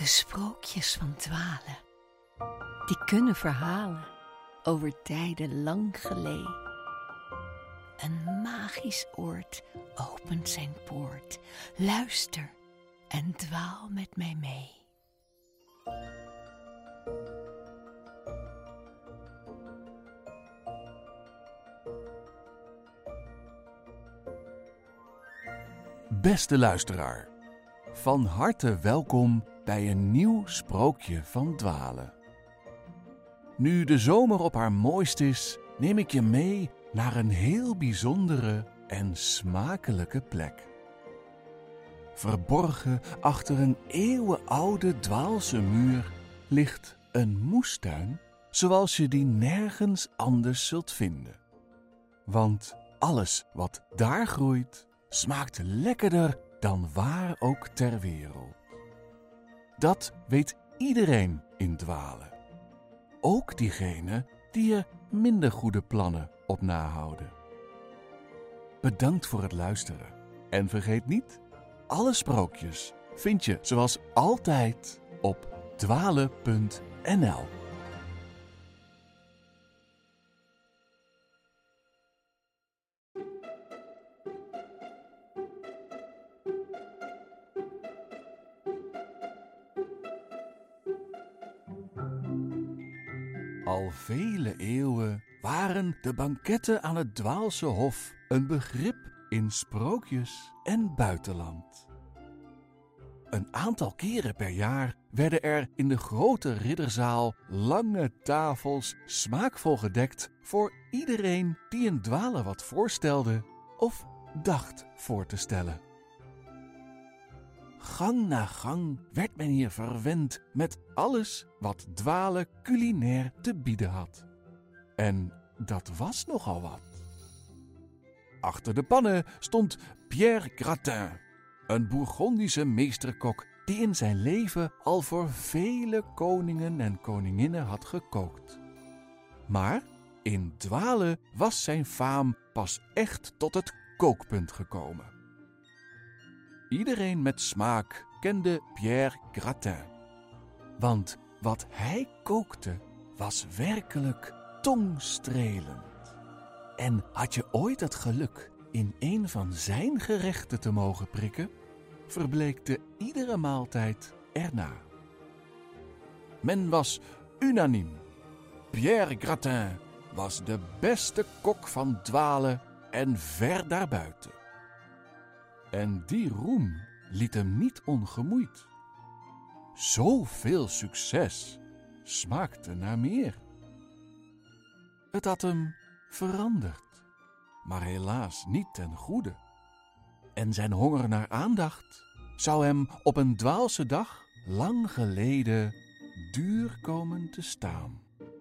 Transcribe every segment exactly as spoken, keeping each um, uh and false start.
De sprookjes van Dwalen, die kunnen verhalen over tijden lang geleden. Een magisch oord opent zijn poort. Luister en dwaal met mij mee. Beste luisteraar, van harte welkom bij een nieuw sprookje van Dwalen. Nu de zomer op haar mooist is, neem ik je mee naar een heel bijzondere en smakelijke plek. Verborgen achter een eeuwenoude Dwaalse muur ligt een moestuin zoals je die nergens anders zult vinden. Want alles wat daar groeit smaakt lekkerder dan waar ook ter wereld. Dat weet iedereen in Dwalen. Ook diegenen die er minder goede plannen op nahouden. Bedankt voor het luisteren. En vergeet niet, alle sprookjes vind je zoals altijd op dwalen punt n l. Al vele eeuwen waren de banketten aan het Dwaalse Hof een begrip in sprookjes en buitenland. Een aantal keren per jaar werden er in de grote ridderzaal lange tafels smaakvol gedekt voor iedereen die een dwaler wat voorstelde of dacht voor te stellen. Gang na gang werd men hier verwend met alles wat Dwalen culinair te bieden had. En dat was nogal wat. Achter de pannen stond Pierre Gratin, een Bourgondische meesterkok die in zijn leven al voor vele koningen en koninginnen had gekookt. Maar in Dwalen was zijn faam pas echt tot het kookpunt gekomen. Iedereen met smaak kende Pierre Gratin. Want wat hij kookte was werkelijk tongstrelend. En had je ooit het geluk in een van zijn gerechten te mogen prikken, verbleekte iedere maaltijd erna. Men was unaniem. Pierre Gratin was de beste kok van Dwalen en ver daarbuiten. En die roem liet hem niet ongemoeid. Zoveel succes smaakte naar meer. Het had hem veranderd, maar helaas niet ten goede. En zijn honger naar aandacht zou hem op een Dwaalse dag lang geleden duur komen te staan.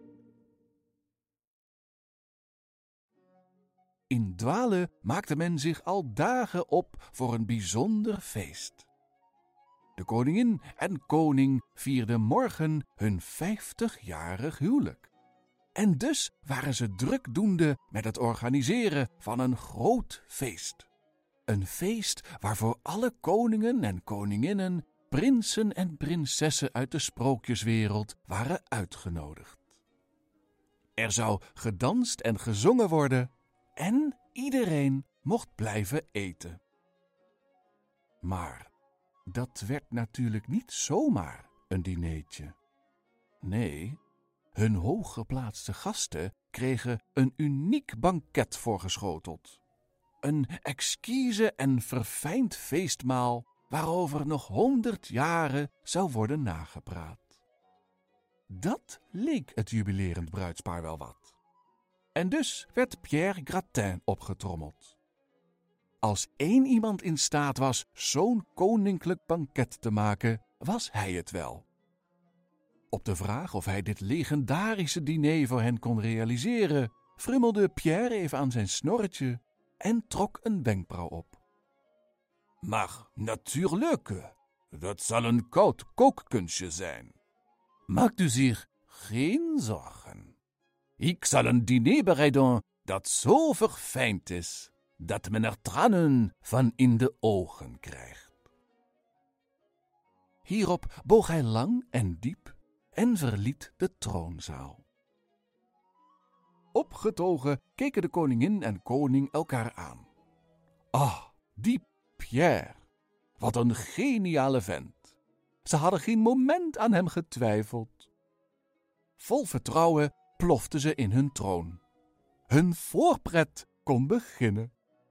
In Dwalen maakte men zich al dagen op voor een bijzonder feest. De koningin en koning vierden morgen hun vijftigjarig huwelijk. En dus waren ze drukdoende met het organiseren van een groot feest. Een feest waarvoor alle koningen en koninginnen, prinsen en prinsessen uit de sprookjeswereld waren uitgenodigd. Er zou gedanst en gezongen worden en iedereen mocht blijven eten. Maar dat werd natuurlijk niet zomaar een dineetje. Nee, hun hooggeplaatste gasten kregen een uniek banket voorgeschoteld. Een exquise en verfijnd feestmaal waarover nog honderd jaren zou worden nagepraat. Dat leek het jubilerend bruidspaar wel wat. En dus werd Pierre Gratin opgetrommeld. Als één iemand in staat was zo'n koninklijk banket te maken, was hij het wel. Op de vraag of hij dit legendarische diner voor hen kon realiseren, frummelde Pierre even aan zijn snorretje en trok een wenkbrauw op. Maar natuurlijk, dat zal een koud kookkunstje zijn. Maakt u zich geen zorgen. Ik zal een diner bereiden dat zo verfijnd is, dat men er tranen van in de ogen krijgt. Hierop boog hij lang en diep en verliet de troonzaal. Opgetogen keken de koningin en koning elkaar aan. Ah, die Pierre, wat een geniale vent. Ze hadden geen moment aan hem getwijfeld. Vol vertrouwen ploften ze in hun troon. Hun voorpret kon beginnen.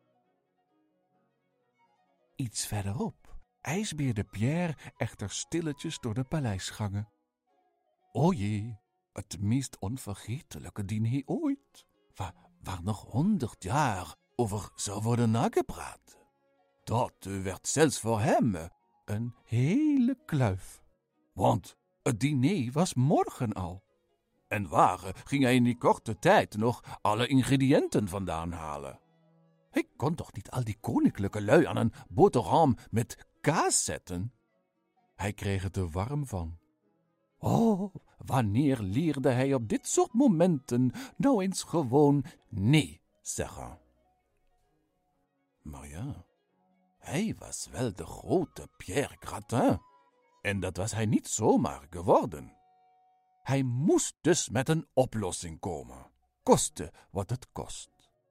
Iets verderop ijsbeerde Pierre echter stilletjes door de paleisgangen. O jee, het meest onvergetelijke diner ooit, waar, waar nog honderd jaar over zou worden nagepraat. Dat werd zelfs voor hem een hele kluif. Want het diner was morgen al. En waar ging hij in die korte tijd nog alle ingrediënten vandaan halen? Hij kon toch niet al die koninklijke lui aan een boterham met kaas zetten? Hij kreeg het er warm van. Oh, wanneer leerde hij op dit soort momenten nou eens gewoon nee zeggen? Maar ja, hij was wel de grote Pierre Gratin. En dat was hij niet zomaar geworden. Hij moest dus met een oplossing komen, koste wat het kost.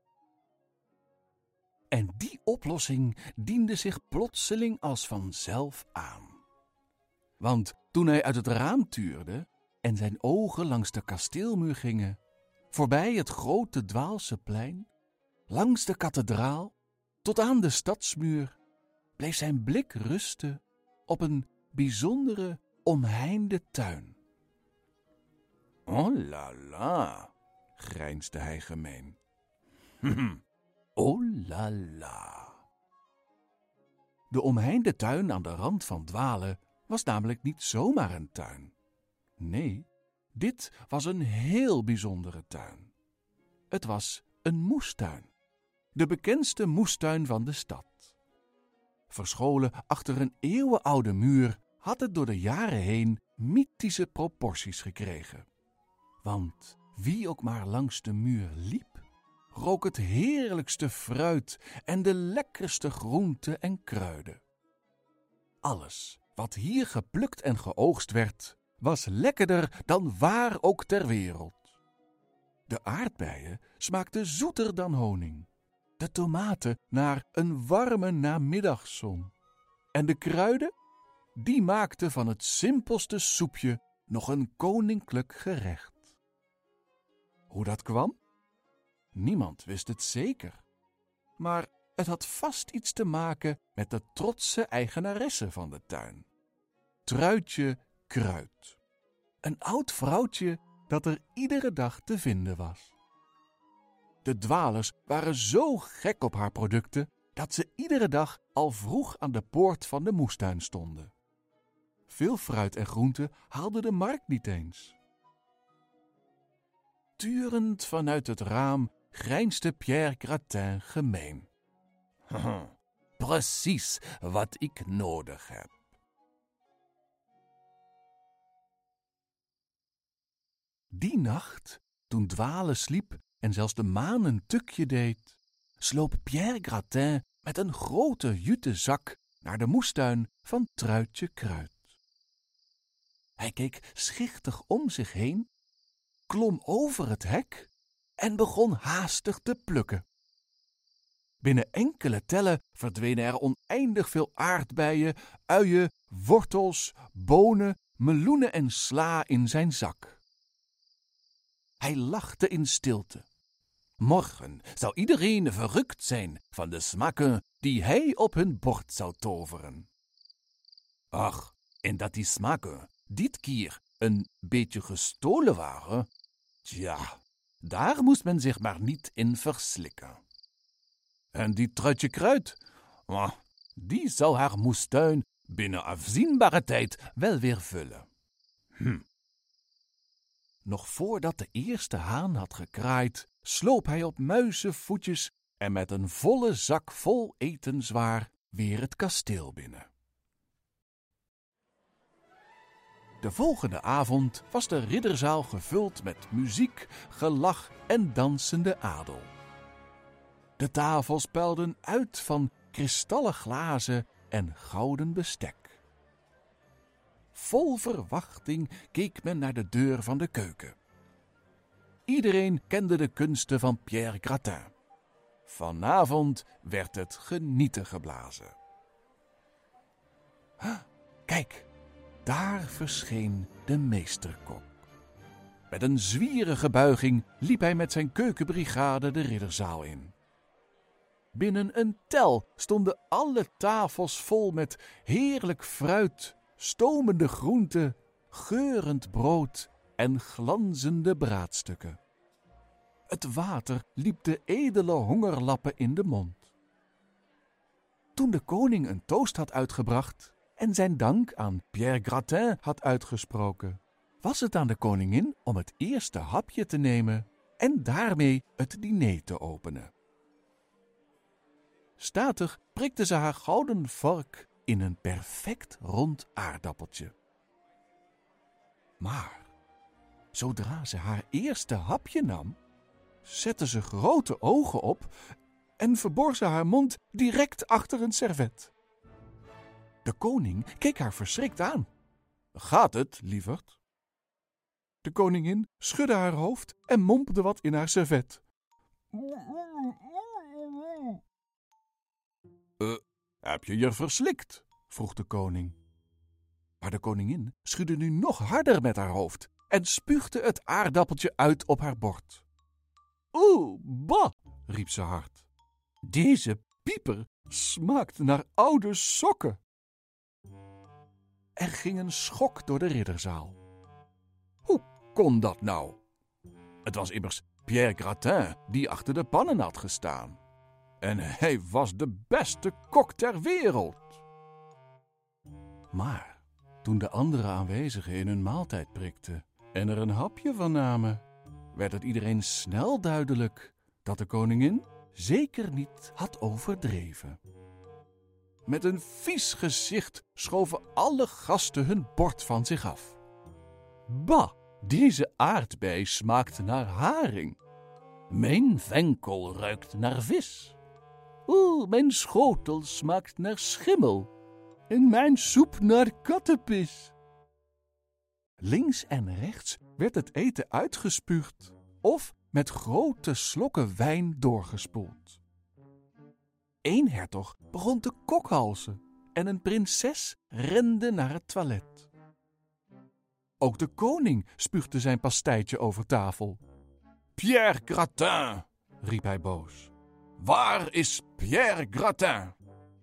En die oplossing diende zich plotseling als vanzelf aan. Want toen hij uit het raam tuurde en zijn ogen langs de kasteelmuur gingen, voorbij het grote Dwaalse plein, langs de kathedraal, tot aan de stadsmuur, bleef zijn blik rusten op een bijzondere omheinde tuin. Oh la la, grijnsde hij gemeen. Oh la la. De omheinde tuin aan de rand van Dwalen was namelijk niet zomaar een tuin. Nee, dit was een heel bijzondere tuin. Het was een moestuin, de bekendste moestuin van de stad. Verscholen achter een eeuwenoude muur had het door de jaren heen mythische proporties gekregen. Want wie ook maar langs de muur liep, rook het heerlijkste fruit en de lekkerste groenten en kruiden. Alles wat hier geplukt en geoogst werd, was lekkerder dan waar ook ter wereld. De aardbeien smaakten zoeter dan honing, de tomaten naar een warme namiddagzon. En de kruiden, die maakten van het simpelste soepje nog een koninklijk gerecht. Hoe dat kwam? Niemand wist het zeker. Maar het had vast iets te maken met de trotse eigenaresse van de tuin. Truitje Kruid. Een oud vrouwtje dat er iedere dag te vinden was. De dwalers waren zo gek op haar producten dat ze iedere dag al vroeg aan de poort van de moestuin stonden. Veel fruit en groenten haalde de markt niet eens. Turend vanuit het raam grijnsde Pierre Gratin gemeen. Precies wat ik nodig heb. Die nacht, toen Dwalen sliep en zelfs de maan een tukje deed, sloop Pierre Gratin met een grote jute zak naar de moestuin van Truitje Kruid. Hij keek schichtig om zich heen, klom over het hek en begon haastig te plukken. Binnen enkele tellen verdwenen er oneindig veel aardbeien, uien, wortels, bonen, meloenen en sla in zijn zak. Hij lachte in stilte. Morgen zou iedereen verrukt zijn van de smaken die hij op hun bord zou toveren. Ach, en dat die smaken dit keer een beetje gestolen waren, tja, daar moest men zich maar niet in verslikken. En die Truitje Kruid, oh, die zou haar moestuin binnen afzienbare tijd wel weer vullen. Hm. Nog voordat de eerste haan had gekraaid, sloop hij op muizenvoetjes en met een volle zak vol etenswaar weer het kasteel binnen. De volgende avond was de ridderzaal gevuld met muziek, gelach en dansende adel. De tafels puilden uit van kristallen glazen en gouden bestek. Vol verwachting keek men naar de deur van de keuken. Iedereen kende de kunsten van Pierre Gratin. Vanavond werd het genieten geblazen. Ah, kijk, daar verscheen de meesterkok. Met een zwierige buiging liep hij met zijn keukenbrigade de ridderzaal in. Binnen een tel stonden alle tafels vol met heerlijk fruit, stomende groenten, geurend brood en glanzende braadstukken. Het water liep de edele hongerlappen in de mond. Toen de koning een toast had uitgebracht en zijn dank aan Pierre Gratin had uitgesproken, was het aan de koningin om het eerste hapje te nemen en daarmee het diner te openen. Statig prikte ze haar gouden vork in een perfect rond aardappeltje. Maar zodra ze haar eerste hapje nam, zette ze grote ogen op en verborg ze haar mond direct achter een servet. De koning keek haar verschrikt aan. Gaat het, lieverd? De koningin schudde haar hoofd en mompelde wat in haar servet. Uh, heb je je verslikt? Vroeg de koning. Maar de koningin schudde nu nog harder met haar hoofd en spuugde het aardappeltje uit op haar bord. Oeh, bah, riep ze hard. Deze pieper smaakt naar oude sokken. Er ging een schok door de ridderzaal. Hoe kon dat nou? Het was immers Pierre Gratin die achter de pannen had gestaan. En hij was de beste kok ter wereld. Maar toen de andere aanwezigen in hun maaltijd prikten en er een hapje van namen, werd het iedereen snel duidelijk dat de koningin zeker niet had overdreven. Met een vies gezicht schoven alle gasten hun bord van zich af. Bah, deze aardbei smaakt naar haring. Mijn venkel ruikt naar vis. Oeh, mijn schotel smaakt naar schimmel. En mijn soep naar kattenpis. Links en rechts werd het eten uitgespuugd of met grote slokken wijn doorgespoeld. Eén hertog begon te kokhalzen en een prinses rende naar het toilet. Ook de koning spuugde zijn pastijtje over tafel. Pierre Gratin, riep hij boos. Waar is Pierre Gratin?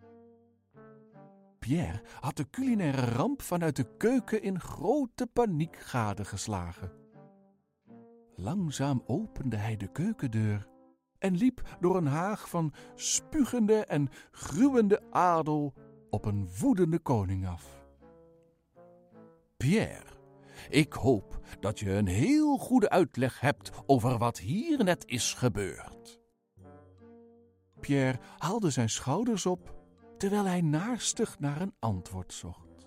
Pierre had de culinaire ramp vanuit de keuken in grote paniek gadegeslagen. Langzaam opende hij de keukendeur en liep door een haag van spugende en gruwende adel op een woedende koning af. Pierre, ik hoop dat je een heel goede uitleg hebt over wat hier net is gebeurd. Pierre haalde zijn schouders op, terwijl hij naarstig naar een antwoord zocht.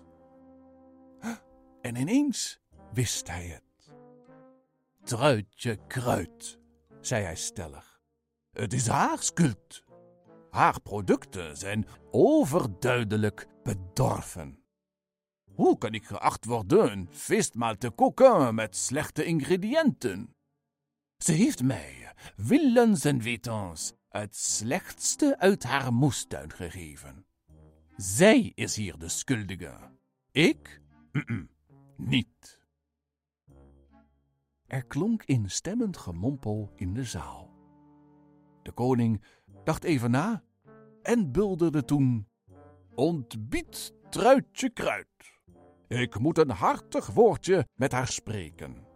En ineens wist hij het. Truitje Kruid, zei hij stellig. Het is haar schuld. Haar producten zijn overduidelijk bedorven. Hoe kan ik geacht worden een feestmaal te koken met slechte ingrediënten? Ze heeft mij willens en wetens het slechtste uit haar moestuin gegeven. Zij is hier de schuldige. Ik? Mm-mm, niet. Er klonk instemmend gemompel in de zaal. De koning dacht even na en bulderde toen: Ontbied Truitje Kruid. Ik moet een hartig woordje met haar spreken.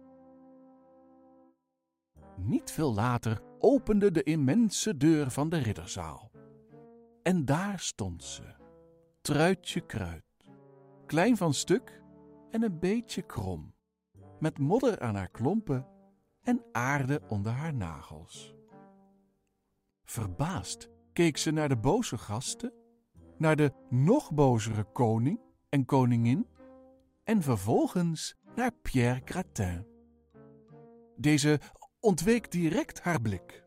Niet veel later opende de immense deur van de ridderzaal. En daar stond ze, Truitje Kruid, klein van stuk en een beetje krom, met modder aan haar klompen en aarde onder haar nagels. Verbaasd keek ze naar de boze gasten, naar de nog bozere koning en koningin en vervolgens naar Pierre Gratin. Deze ontweek direct haar blik.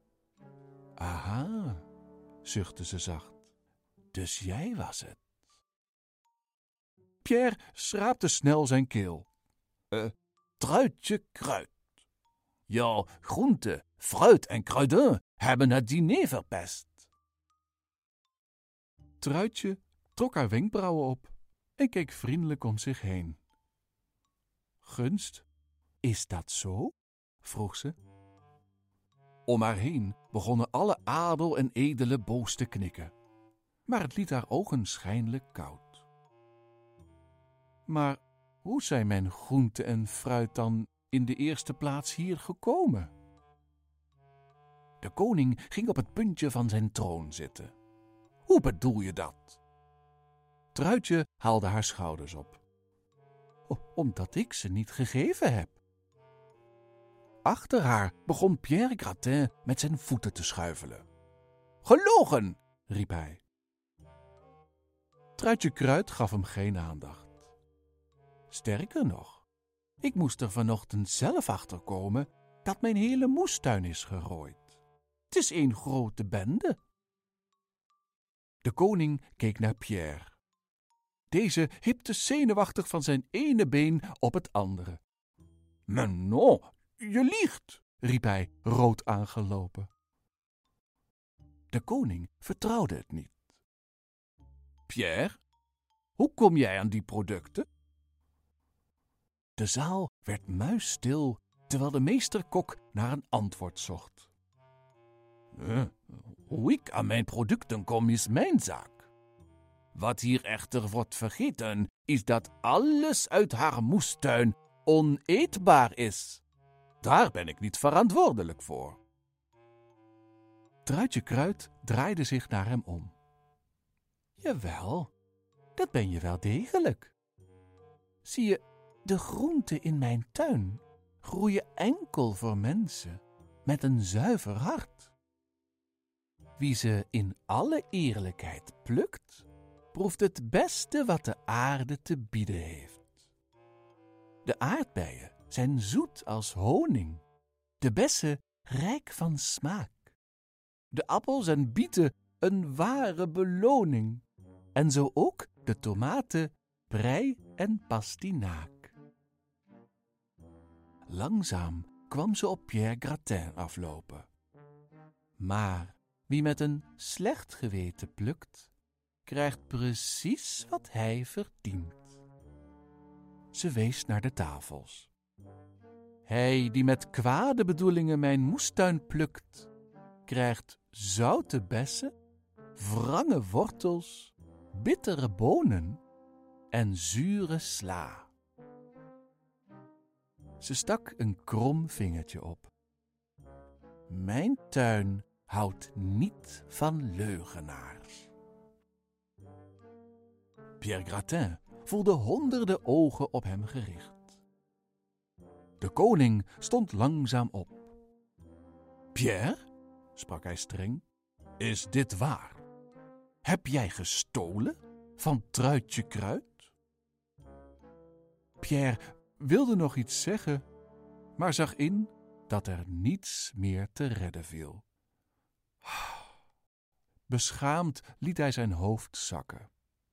Aha, zuchtte ze zacht, dus jij was het. Pierre schraapte snel zijn keel. Uh, Truitje Kruid. Jouw groente, fruit en kruiden hebben het diner verpest. Truitje trok haar wenkbrauwen op en keek vriendelijk om zich heen. Gunst, is dat zo? Vroeg ze. Om haar heen begonnen alle adel en edelen boos te knikken, maar het liet haar ogenschijnlijk koud. Maar hoe zijn mijn groente en fruit dan in de eerste plaats hier gekomen? De koning ging op het puntje van zijn troon zitten. Hoe bedoel je dat? Truitje haalde haar schouders op. O, omdat ik ze niet gegeven heb. Achter haar begon Pierre Gratin met zijn voeten te schuifelen. Gelogen, riep hij. Truitje Kruid gaf hem geen aandacht. Sterker nog, ik moest er vanochtend zelf achter komen dat mijn hele moestuin is gerooid. Het is één grote bende. De koning keek naar Pierre. Deze hipte zenuwachtig van zijn ene been op het andere. Maar non, je liegt, riep hij, rood aangelopen. De koning vertrouwde het niet. Pierre, hoe kom jij aan die producten? De zaal werd muisstil, terwijl de meesterkok naar een antwoord zocht. Uh, hoe ik aan mijn producten kom, is mijn zaak. Wat hier echter wordt vergeten, is dat alles uit haar moestuin oneetbaar is. Daar ben ik niet verantwoordelijk voor. Truitje Kruid draaide zich naar hem om. Jawel, dat ben je wel degelijk. Zie je, de groenten in mijn tuin groeien enkel voor mensen met een zuiver hart. Wie ze in alle eerlijkheid plukt, proeft het beste wat de aarde te bieden heeft. De aardbeien zijn zoet als honing, de bessen rijk van smaak, de appels en bieten een ware beloning, en zo ook de tomaten, prei en pastinaak. Langzaam kwam ze op Pierre Gratin aflopen. Maar wie met een slecht geweten plukt, krijgt precies wat hij verdient. Ze wees naar de tafels. Hij die met kwade bedoelingen mijn moestuin plukt, krijgt zoute bessen, wrange wortels, bittere bonen en zure sla. Ze stak een krom vingertje op. Mijn tuin houdt niet van leugenaars. Pierre Gratin voelde honderden ogen op hem gericht. De koning stond langzaam op. Pierre, sprak hij streng, is dit waar? Heb jij gestolen van Truitje Kruid? Pierre wilde nog iets zeggen, maar zag in dat er niets meer te redden viel. Beschaamd liet hij zijn hoofd zakken.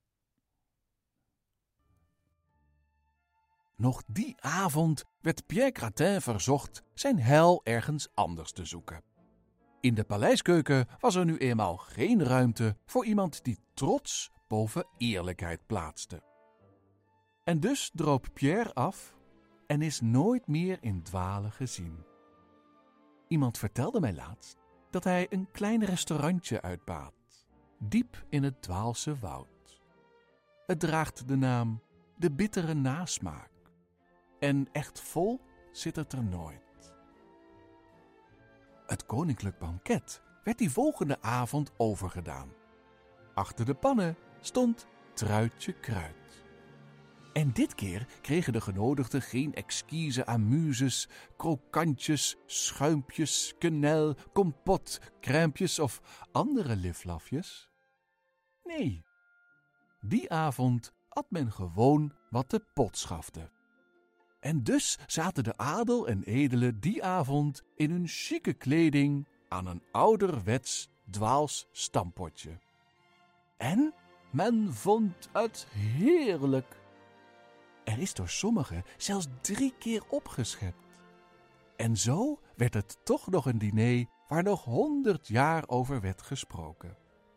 Nog die avond werd Pierre Gratin verzocht zijn heil ergens anders te zoeken. In de paleiskeuken was er nu eenmaal geen ruimte voor iemand die trots boven eerlijkheid plaatste. En dus droop Pierre af en is nooit meer in Dwalen gezien. Iemand vertelde mij laatst dat hij een klein restaurantje uitbaat, diep in het Dwaalse woud. Het draagt de naam De Bittere Nasmaak en echt vol zit het er nooit. Het koninklijk banket werd die volgende avond overgedaan. Achter de pannen stond Truitje Kruid. En dit keer kregen de genodigden geen exquise amuses, krokantjes, schuimpjes, quenelle, kompot, crèmpjes of andere liflafjes. Nee, die avond at men gewoon wat de pot schafte. En dus zaten de adel en edelen die avond in hun chique kleding aan een ouderwets Dwaals stampotje. En men vond het heerlijk. Er is door sommigen zelfs drie keer opgeschept. En zo werd het toch nog een diner waar nog honderd jaar over werd gesproken.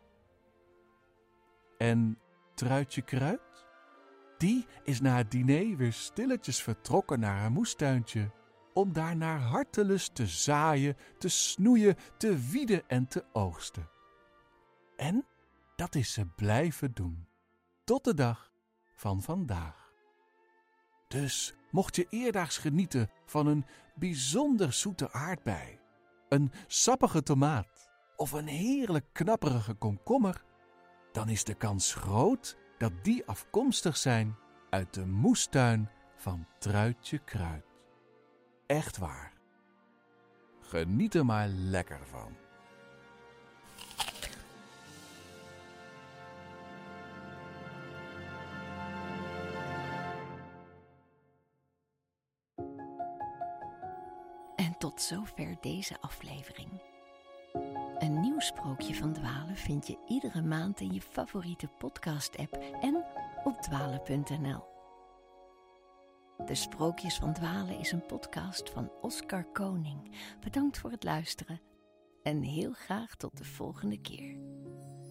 En Truitje Kruid? Die is na het diner weer stilletjes vertrokken naar haar moestuintje, om daar naar hartelust te zaaien, te snoeien, te wieden en te oogsten. En dat is ze blijven doen, tot de dag van vandaag. Dus mocht je eerdaags genieten van een bijzonder zoete aardbei, een sappige tomaat of een heerlijk knapperige komkommer, dan is de kans groot dat die afkomstig zijn uit de moestuin van Truitje Kruid. Echt waar. Geniet er maar lekker van. En tot zover deze aflevering. Een nieuw sprookje van Dwalen vind je iedere maand in je favoriete podcast-app en op dwalen punt n l. De Sprookjes van Dwalen is een podcast van Oscar Koning. Bedankt voor het luisteren en heel graag tot de volgende keer.